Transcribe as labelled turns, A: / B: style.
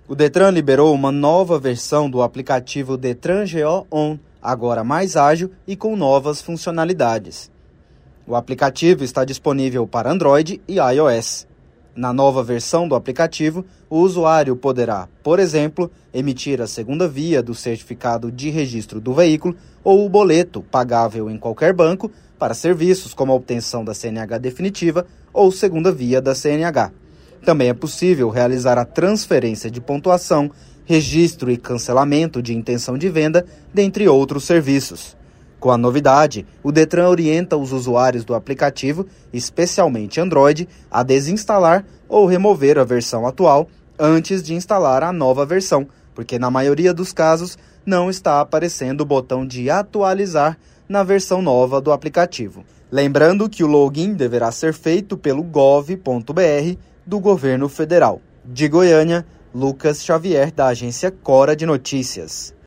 A: O Detran liberou uma nova versão do aplicativo Detran GO On, agora mais ágil e com novas funcionalidades. O aplicativo está disponível para Android e iOS. Na nova versão do aplicativo, o usuário poderá, por exemplo, emitir a segunda via do certificado de registro do veículo ou o boleto pagável em qualquer banco para serviços como a obtenção da CNH definitiva ou segunda via da CNH. Também é possível realizar a transferência de pontuação, registro e cancelamento de intenção de venda, dentre outros serviços. Com a novidade, o Detran orienta os usuários do aplicativo, especialmente Android, a desinstalar ou remover a versão atual antes de instalar a nova versão, porque na maioria dos casos não está aparecendo o botão de atualizar na versão nova do aplicativo. Lembrando que o login deverá ser feito pelo gov.br do Governo Federal. De Goiânia, Lucas Xavier, da agência Cora de Notícias.